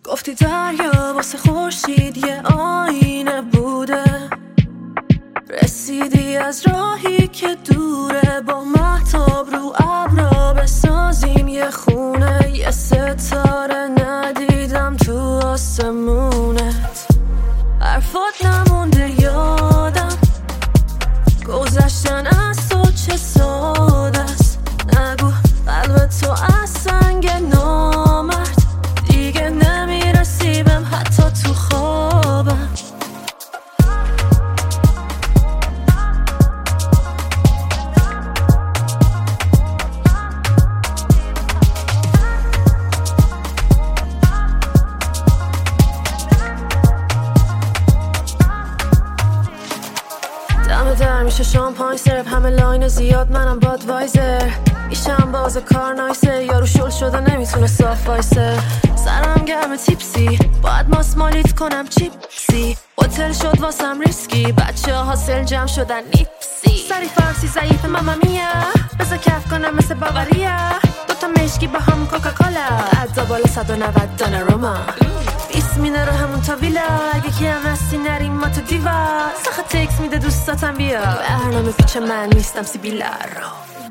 گفتی دریا واسه خورشید یه آینه بوده، رسیدی از راهی که دوره، با مهتاب رو ابرا بسازیم یه خونه، یه ستاره ندیدم تو آسمونت، حرفات نمونده یادم، گذشتن از تو چه ساده است، نگو قلب تو از سنگ نامرد، دیگه نمیرسی بهم حتی تو خوابم. دم در میشه شامپاین سرپ، همه لاین زیاد منم بادوایزر، ایشم باز کار نایسه، یارو شل شده نمیتونه صاف وایسه، سرم گرم تیپسی باید ماسمالیت کنم چیپسی، هتل شد واسم ریسکی، بچه ها حاصل جمع شدن نیپسی، سری فارسی ضعیف ماما میا، بذار کف کنم مثل باوریا، دوتا مشکی با هم کوکاکولا، عدا بالا 190 دانه روما، 20 مینه رو همون تا ویلا، اگه که هم هستی نریم ما تو دیوا، سخت تکس میده دوستاتم بیا، برنامه پیچ من نیستم سیبیلا رو.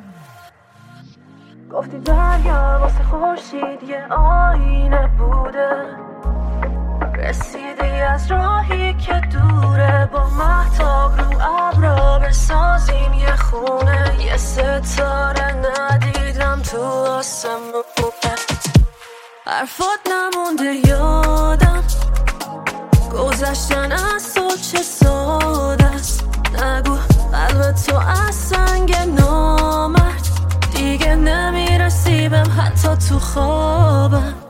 گفتی دریا واسه خورشید یه آینه بوده، رسیدی از راهی که دوره، با مهتاب رو ابرا بسازیم یه خونه، یه ستاره ندیدم تو آسمونت، حرفات نمونده یادم، گذشتن از تو چه ساده است، نگو قلب تو از سنگ نامرد، دیگه نمیرسی بهم حتی تو خوابم.